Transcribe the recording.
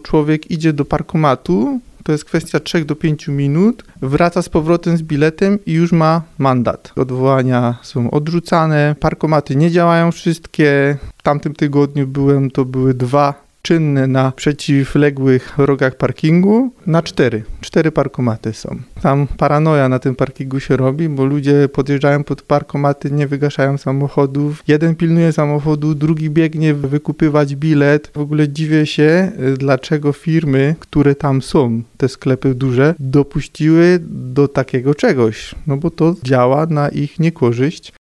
człowiek idzie do parkomatu, to jest kwestia 3 do 5 minut, wraca z powrotem z biletem i już ma mandat. Odwołania są odrzucane, parkomaty nie działają wszystkie. W tamtym tygodniu to były 2 czynne na przeciwległych rogach parkingu, na 4. 4 parkomaty są. Tam paranoja na tym parkingu się robi, bo ludzie podjeżdżają pod parkomaty, nie wygaszają samochodów. Jeden pilnuje samochodu, drugi biegnie wykupywać bilet. W ogóle dziwię się, dlaczego firmy, które tam są, te sklepy duże, dopuściły do takiego czegoś. No bo to działa na ich niekorzyść.